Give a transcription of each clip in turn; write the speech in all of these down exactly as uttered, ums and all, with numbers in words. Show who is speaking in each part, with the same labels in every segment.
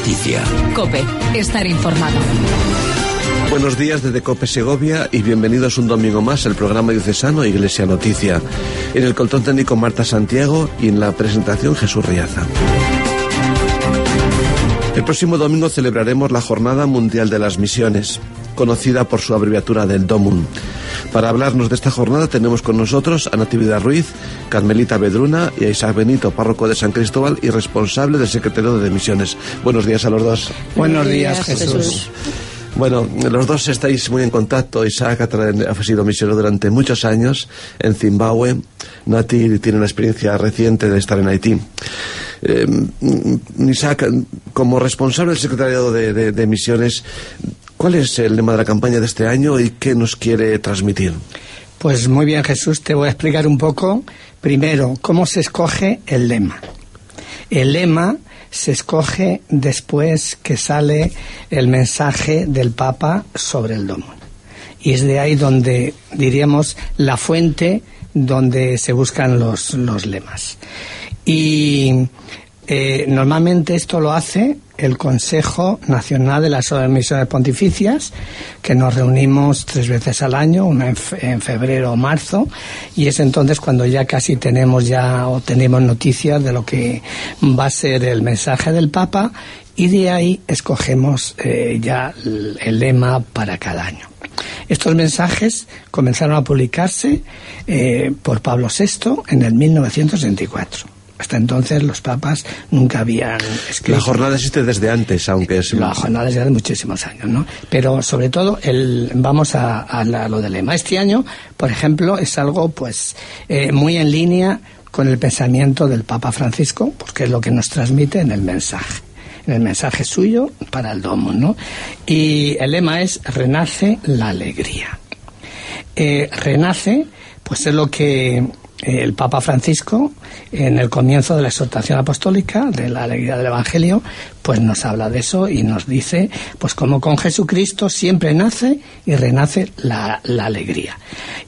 Speaker 1: Noticia.
Speaker 2: COPE, estar informado.
Speaker 3: Buenos días desde COPE Segovia y bienvenidos un domingo más al programa diocesano Iglesia Noticia. En el control técnico Marta Santiago y en la presentación Jesús Riaza. El próximo domingo celebraremos la Jornada Mundial de las Misiones, conocida por su abreviatura del DOMUN. Para hablarnos de esta jornada tenemos con nosotros a Natividad Ruiz, Carmelita Bedruna y a Isaac Benito, párroco de San Cristóbal y responsable del Secretariado de Misiones. Buenos días a los dos.
Speaker 4: Buenos días, Jesús.
Speaker 3: Bueno, los dos estáis muy en contacto. Isaac ha sido misionero durante muchos años en Zimbabue. Nati tiene una experiencia reciente de estar en Haití. Eh, Isaac, como responsable del Secretariado de, de, de Misiones, ¿cuál es el lema de la campaña de este año y qué nos quiere transmitir?
Speaker 4: Pues muy bien, Jesús, te voy a explicar un poco, primero, cómo se escoge el lema. El lema se escoge después que sale el mensaje del Papa sobre el DOMUN. Y es de ahí donde, diríamos, la fuente donde se buscan los, los lemas. Y eh, normalmente esto lo hace el Consejo Nacional de las Obras Misiones Pontificias, que nos reunimos tres veces al año, una en, fe, en febrero o marzo, y es entonces cuando ya casi tenemos ya o tenemos noticias de lo que va a ser el mensaje del Papa, y de ahí escogemos eh, ya el, el lema para cada año. Estos mensajes comenzaron a publicarse eh, por Pablo sexto en el mil novecientos sesenta y cuatro. Hasta entonces los papas nunca habían escrito.
Speaker 3: La jornada existe desde antes, aunque es...
Speaker 4: La jornada ya de muchísimos años, ¿no? Pero sobre todo, el, vamos a, a, la, a lo del lema. Este año, por ejemplo, es algo pues eh, muy en línea con el pensamiento del Papa Francisco, porque es lo que nos transmite en el mensaje. En el mensaje suyo para el DOMUN, ¿no? Y el lema es «Renace la alegría». Eh, renace, pues es lo que el Papa Francisco, en el comienzo de la exhortación apostólica de la alegría del Evangelio, pues nos habla de eso y nos dice, pues como con Jesucristo siempre nace y renace la, la alegría.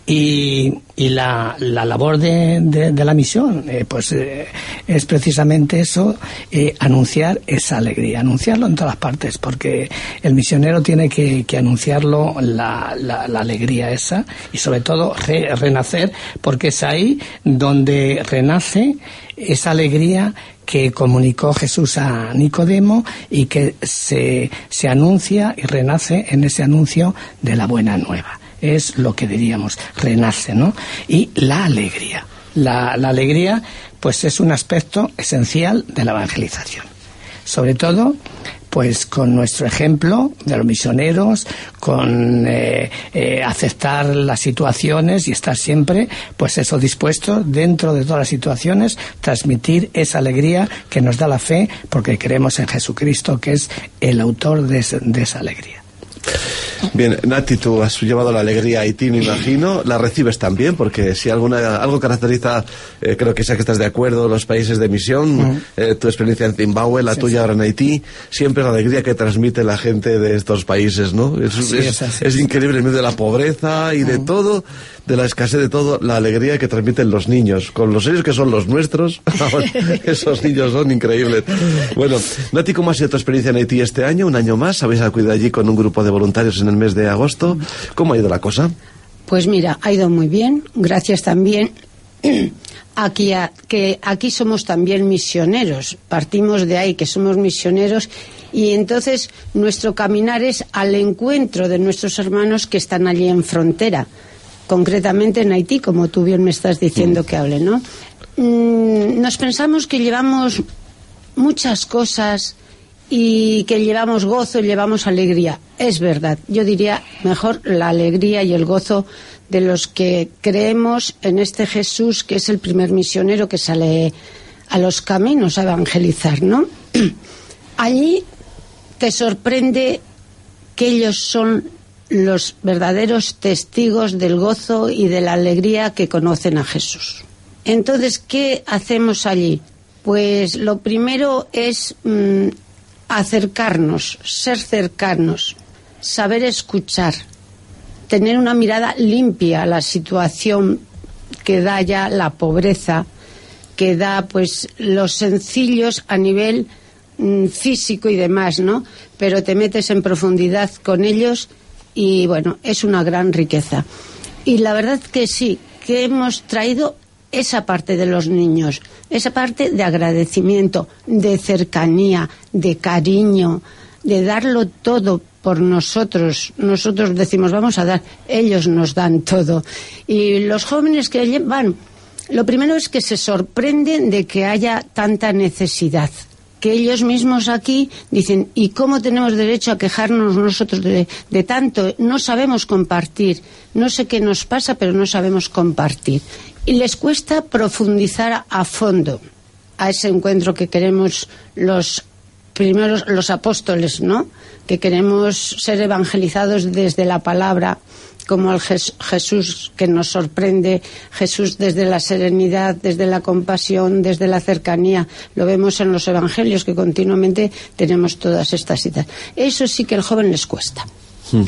Speaker 4: Y, y la, la labor de, de, de la misión, eh, pues eh, es precisamente eso, eh, anunciar esa alegría, anunciarlo en todas partes, porque el misionero tiene que, que anunciarlo, la, la, la alegría esa, y sobre todo re, renacer, porque es ahí donde renace esa alegría que comunicó Jesús a Nicodemo y que se, se anuncia y renace en ese anuncio de la buena nueva. Es lo que diríamos, renace, ¿no? Y la alegría. La, la alegría, pues es un aspecto esencial de la evangelización. Sobre todo, pues con nuestro ejemplo de los misioneros, con eh, eh, aceptar las situaciones y estar siempre, pues eso, dispuestos dentro de todas las situaciones, transmitir esa alegría que nos da la fe, porque creemos en Jesucristo, que es el autor de, ese, de esa alegría.
Speaker 3: Bien, Nati, tú has llevado la alegría a Haití, me imagino. ¿La recibes también? Porque si alguna, algo caracteriza, eh, creo que sé que estás de acuerdo, los países de misión, uh-huh. eh, tu experiencia en Zimbabue, la sí, tuya sí. ahora en Haití, siempre la alegría que transmite la gente de estos países, ¿no? Es, sí, es, es, es increíble en medio de la pobreza y uh-huh. de todo, de la escasez de todo, la alegría que transmiten los niños, con los ellos que son los nuestros, esos niños son increíbles. Bueno, Nati, ¿cómo ha sido tu experiencia en Haití este año? Un año más, habéis acudido allí con un grupo de voluntarios en el mes de agosto. ¿Cómo ha ido la cosa?
Speaker 5: Pues mira, ha ido muy bien, gracias también aquí a, que aquí somos también misioneros, partimos de ahí que somos misioneros, y entonces nuestro caminar es al encuentro de nuestros hermanos que están allí en frontera, concretamente en Haití, como tú bien me estás diciendo mm. que hable, ¿no? Mm, nos pensamos que llevamos muchas cosas y que llevamos gozo y llevamos alegría. Es verdad, yo diría mejor la alegría y el gozo de los que creemos en este Jesús, que es el primer misionero que sale a los caminos a evangelizar, ¿no? Allí te sorprende que ellos son los verdaderos testigos del gozo y de la alegría que conocen a Jesús. Entonces, ¿qué hacemos allí? Pues lo primero es mmm, acercarnos, ser cercanos, saber escuchar, tener una mirada limpia a la situación que da ya la pobreza, que da pues los sencillos a nivel mm, físico y demás, ¿no? Pero te metes en profundidad con ellos y, bueno, es una gran riqueza. Y la verdad que sí, que hemos traído esa parte de los niños, esa parte de agradecimiento, de cercanía, de cariño, de darlo todo por nosotros. Nosotros decimos, vamos a dar, ellos nos dan todo. Y los jóvenes que van, lo primero es que se sorprenden de que haya tanta necesidad, que ellos mismos aquí dicen, ¿y cómo tenemos derecho a quejarnos nosotros de, de tanto? No sabemos compartir, no sé qué nos pasa, pero no sabemos compartir. Y les cuesta profundizar a fondo a ese encuentro que queremos los primeros, los apóstoles, ¿no? Que queremos ser evangelizados desde la palabra, como el Jesús que nos sorprende, Jesús desde la serenidad, desde la compasión, desde la cercanía. Lo vemos en los evangelios, que continuamente tenemos todas estas citas. Eso sí que al joven les cuesta.
Speaker 3: Hmm.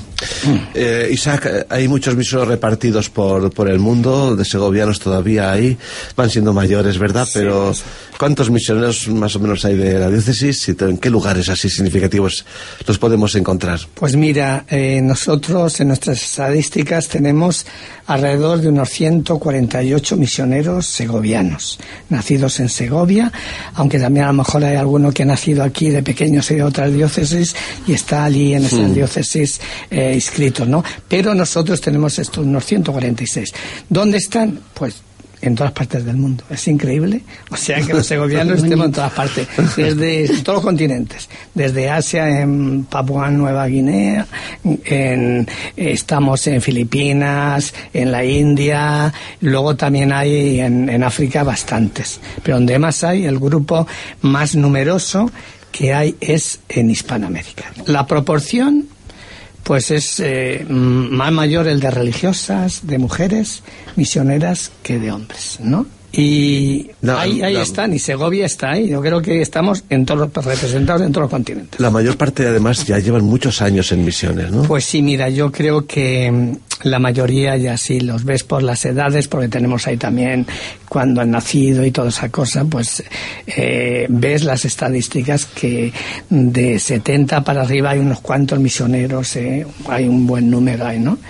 Speaker 3: Eh, Isaac, hay muchos misioneros repartidos por, por el mundo, de segovianos todavía hay, van siendo mayores, ¿verdad? Sí, pero sí. ¿Cuántos misioneros más o menos hay de la diócesis y en qué lugares así significativos los podemos encontrar?
Speaker 4: Pues mira, eh, nosotros en nuestras estadísticas tenemos alrededor de unos ciento cuarenta y ocho misioneros segovianos, nacidos en Segovia, aunque también a lo mejor hay alguno que ha nacido aquí de pequeños y de otras diócesis y está allí en esa hmm. diócesis eh, inscritos, ¿no? Pero nosotros tenemos estos unos ciento cuarenta y seis. ¿Dónde están? Pues en todas partes del mundo. Es increíble. O sea que los segovianos estemos en todas partes, desde todos los continentes, desde Asia, en Papúa Nueva Guinea, en, estamos en Filipinas, en la India, luego también hay en, en África bastantes. Pero donde más hay, el grupo más numeroso que hay es en Hispanoamérica. La proporción pues es eh, más mayor el de religiosas, de mujeres misioneras que de hombres, ¿no? Y no, ahí, ahí la, están, y Segovia está ahí. Yo creo que estamos en todos los, representados en todos los continentes.
Speaker 3: La mayor parte, además, ya llevan muchos años en misiones, ¿no?
Speaker 4: Pues sí, mira, yo creo que la mayoría ya sí los ves por las edades, porque tenemos ahí también cuando han nacido y toda esa cosa, pues eh, ves las estadísticas que de setenta para arriba hay unos cuantos misioneros, eh, hay un buen número ahí, ¿no?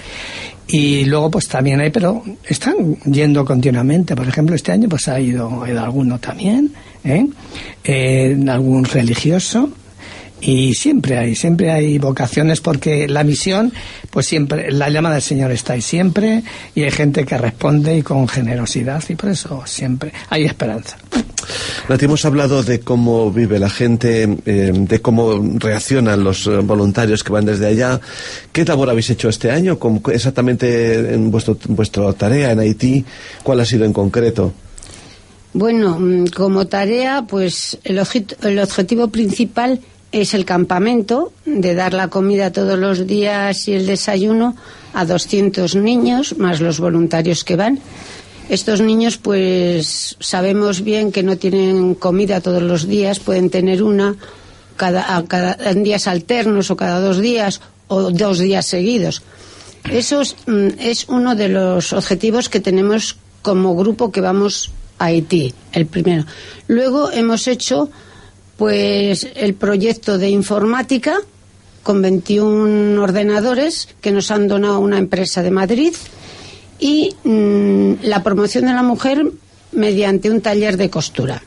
Speaker 4: Y luego pues también hay, pero están yendo continuamente. Por ejemplo, este año pues ha ido, ha ido alguno también, ¿eh? Eh, algún religioso. Y siempre hay, siempre hay vocaciones, porque la misión, pues siempre, la llama del Señor está ahí siempre, y hay gente que responde y con generosidad, y por eso siempre hay esperanza.
Speaker 3: Nati, hemos hablado de cómo vive la gente, eh, de cómo reaccionan los eh, voluntarios que van desde allá. ¿Qué labor habéis hecho este año? ¿Cómo, exactamente en vuestro, vuestra tarea en Haití? ¿Cuál ha sido en concreto?
Speaker 5: Bueno, como tarea, pues el, objet- el objetivo principal es el campamento, de dar la comida todos los días y el desayuno a doscientos niños, más los voluntarios que van. Estos niños, pues, sabemos bien que no tienen comida todos los días, pueden tener una cada, a cada, en días alternos o cada dos días o dos días seguidos. Eso es, es uno de los objetivos que tenemos como grupo que vamos a Haití, el primero. Luego hemos hecho pues el proyecto de informática con veintiún ordenadores que nos han donado una empresa de Madrid, y mmm, la promoción de la mujer mediante un taller de costura.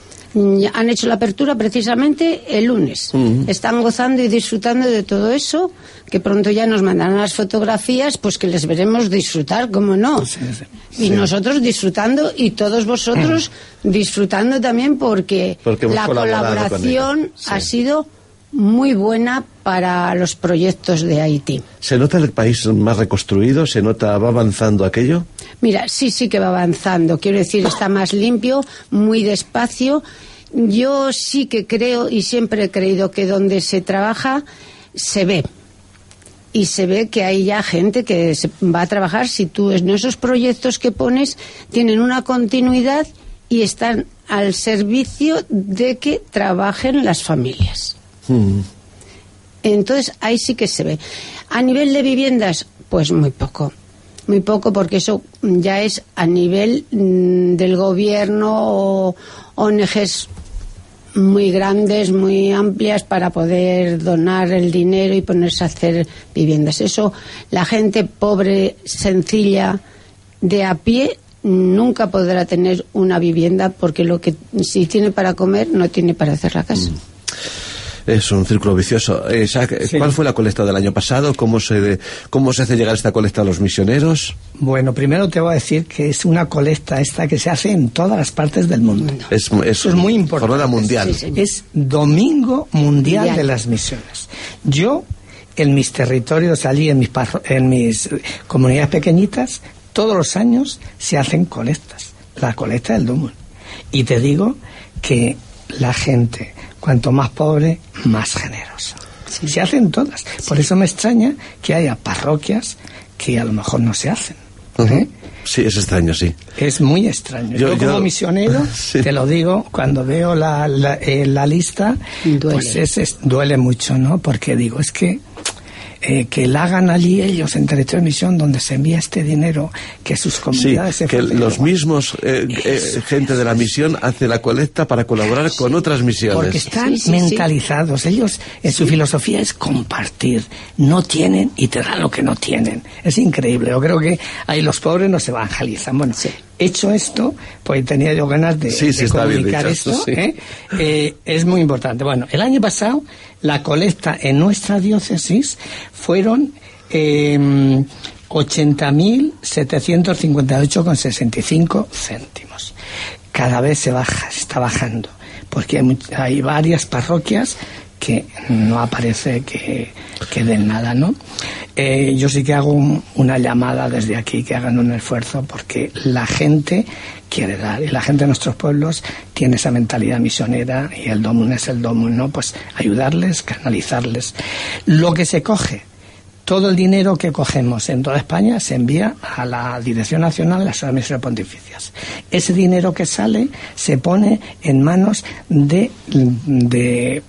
Speaker 5: Han hecho la apertura precisamente el lunes. Uh-huh. Están gozando y disfrutando de todo eso, que pronto ya nos mandarán las fotografías, pues que les veremos disfrutar, ¿cómo no? Sí, sí, sí. Y nosotros disfrutando, y todos vosotros uh-huh. disfrutando también, porque, porque la colaboración sí. ha sido muy buena para los proyectos de Haití.
Speaker 3: ¿Se nota el país más reconstruido? ¿Se nota, va avanzando aquello?
Speaker 5: Mira, sí, sí que va avanzando. Quiero decir, está más limpio, muy despacio. Yo sí que creo, y siempre he creído, que donde se trabaja se ve. Y se ve que hay ya gente que se va a trabajar. Si tú en esos proyectos que pones tienen una continuidad y están al servicio de que trabajen las familias. Hmm. Entonces ahí sí que se ve. A nivel de viviendas, pues muy poco. Muy poco, porque eso ya es a nivel mmm, del gobierno o O N Ges muy grandes, muy amplias para poder donar el dinero y ponerse a hacer viviendas. Eso, la gente pobre, sencilla, de a pie, nunca podrá tener una vivienda, porque lo que si tiene para comer no tiene para hacer la casa.
Speaker 3: Mm. Es un círculo vicioso. Eh, Isaac, sí. ¿Cuál fue la colecta del año pasado? ¿Cómo se, cómo se hace llegar esta colecta a los misioneros?
Speaker 4: Bueno, primero te voy a decir que es una colecta esta que se hace en todas las partes del mundo.
Speaker 3: Es, es,
Speaker 4: Eso es muy importante.
Speaker 3: Jornada mundial.
Speaker 4: Sí, sí. Es Domingo Mundial Mundial de las Misiones. Yo, en mis territorios, allí en mis, parro- en mis comunidades pequeñitas, todos los años se hacen colectas. La colecta del Dumul. Y te digo que la gente, cuanto más pobre, más generosa. Sí. Se hacen todas. Sí. Por eso me extraña que haya parroquias que a lo mejor no se hacen. ¿eh?
Speaker 3: Uh-huh. Sí, es extraño, sí.
Speaker 4: Es muy extraño. Yo, yo como yo... misionero, sí. te lo digo, cuando veo la, la, eh, la lista, duele. pues es, es, duele mucho, ¿no? Porque digo, es que Eh, que la hagan allí ellos en territorio de misión, donde se envía este dinero, que sus comunidades
Speaker 3: sí,
Speaker 4: se
Speaker 3: que los mismos eh, eh, gente de la misión hace la colecta para colaborar con otras misiones,
Speaker 4: porque están
Speaker 5: sí, sí,
Speaker 4: mentalizados.
Speaker 5: Sí.
Speaker 4: Ellos en sí. su filosofía es compartir. No tienen y te dan lo que no tienen. Es increíble. Yo creo que ahí los pobres nos evangelizan. Bueno, sí. Hecho esto, pues tenía yo ganas de,
Speaker 3: sí, sí,
Speaker 4: de comunicar
Speaker 3: dicho,
Speaker 4: esto.
Speaker 3: Sí.
Speaker 4: ¿eh? Eh, es muy importante. Bueno, el año pasado la colecta en nuestra diócesis fueron eh, ochenta mil setecientos cincuenta y ocho con sesenta y cinco céntimos. Cada vez se baja, se está bajando, porque hay, hay varias parroquias que no aparece que, que den nada, ¿no? Eh, yo sí que hago un, una llamada desde aquí, que hagan un esfuerzo, porque la gente quiere dar, y la gente de nuestros pueblos tiene esa mentalidad misionera, y el Domun es el Domun, ¿no? Pues ayudarles, canalizarles. Lo que se coge, todo el dinero que cogemos en toda España se envía a la Dirección Nacional de las Misiones Pontificias. Ese dinero que sale se pone en manos de, de,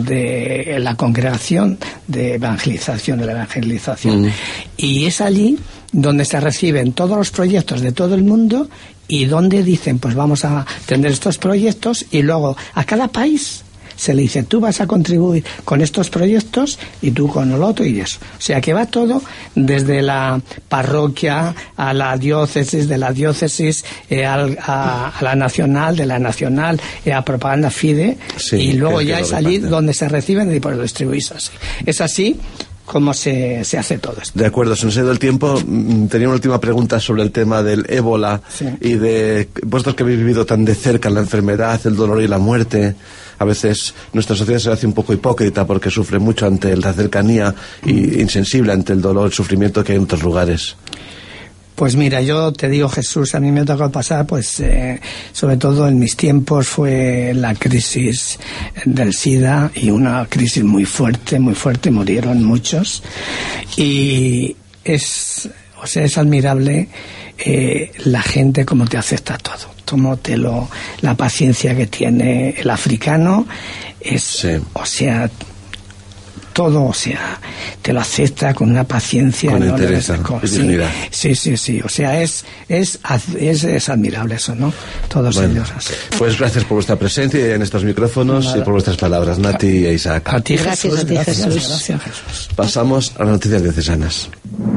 Speaker 4: de la congregación de evangelización, de la evangelización. Mm. Y es allí donde se reciben todos los proyectos de todo el mundo y donde dicen, pues vamos a tener estos proyectos, y luego a cada país se le dice, tú vas a contribuir con estos proyectos y tú con el otro y eso. O sea que va todo desde la parroquia a la diócesis, de la diócesis eh, al, a, a la nacional, de la nacional eh, a propaganda fide, sí, y luego ya es allí donde se reciben y pues lo distribuís así. Es así cómo se, se hace todo esto.
Speaker 3: De acuerdo, se nos ha ido el tiempo. Tenía una última pregunta sobre el tema del ébola, sí. y de vosotros que habéis vivido tan de cerca la enfermedad, el dolor y la muerte. A veces nuestra sociedad se hace un poco hipócrita porque sufre mucho ante la cercanía y insensible ante el dolor, el sufrimiento que hay en otros lugares.
Speaker 4: Pues mira, yo te digo, Jesús, a mí me ha tocado pasar, pues, eh, sobre todo en mis tiempos fue la crisis del SIDA, y una crisis muy fuerte, muy fuerte, murieron muchos, y es, o sea, es admirable eh, la gente como te acepta todo, como te lo, la paciencia que tiene el africano, es, sí. o sea, todo, o sea, te lo acepta con una paciencia,
Speaker 3: con
Speaker 4: no
Speaker 3: interés,
Speaker 4: con,
Speaker 3: sí,
Speaker 4: sí, sí, sí, o sea, es es, es, es admirable eso, ¿no? Todos
Speaker 3: bueno,
Speaker 4: ellos así.
Speaker 3: Pues gracias por vuestra presencia en estos micrófonos. Nada. Y por vuestras palabras, Nati e Isaac.
Speaker 4: A ti,
Speaker 5: gracias,
Speaker 4: Jesús,
Speaker 5: a ti,
Speaker 4: gracias,
Speaker 5: Jesús.
Speaker 4: Gracias, Jesús.
Speaker 3: Pasamos a las noticias diocesanas.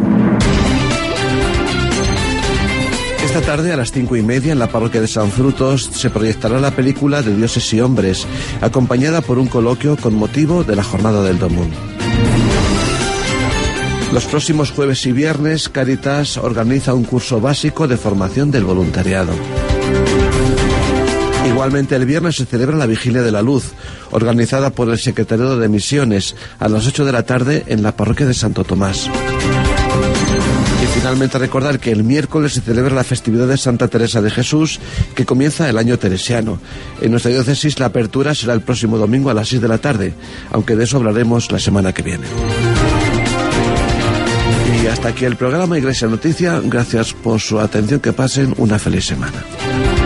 Speaker 3: Esta tarde a las cinco y media en la parroquia de San Frutos se proyectará la película de Dioses y Hombres, acompañada por un coloquio con motivo de la Jornada del Domun. Los próximos jueves y viernes, Cáritas organiza un curso básico de formación del voluntariado. Igualmente el viernes se celebra la Vigilia de la Luz, organizada por el Secretariado de Misiones, a las ocho de la tarde en la parroquia de Santo Tomás. Y finalmente recordar que el miércoles se celebra la festividad de Santa Teresa de Jesús, que comienza el año teresiano. En nuestra diócesis la apertura será el próximo domingo a las seis de la tarde, aunque de eso hablaremos la semana que viene. Y hasta aquí el programa Iglesia Noticia. Gracias por su atención, que pasen una feliz semana.